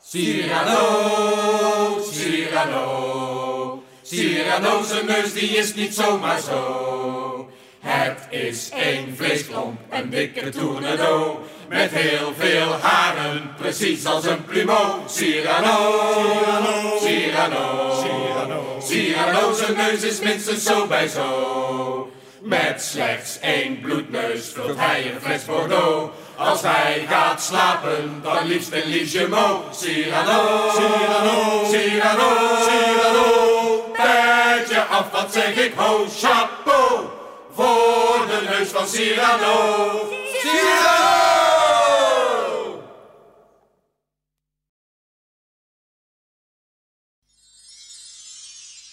Cyrano, Cyrano, Cyrano, zijn neus die is niet zomaar zo. Het is één vleesklomp, een dikke tournedo, met heel veel haren, precies als een plumeau. Cyrano, Cyrano, Cyrano, Cyrano, zijn neus is minstens zo bij zo. Met slechts één bloedneus vult hij een fles Bordeaux. Als hij gaat slapen, dan liefst een Ligemot. Cyrano, Cyrano, Cyrano, Cyrano, petje af, wat zeg ik, ho, chapeau, voor de neus van Cyrano. Cyrano!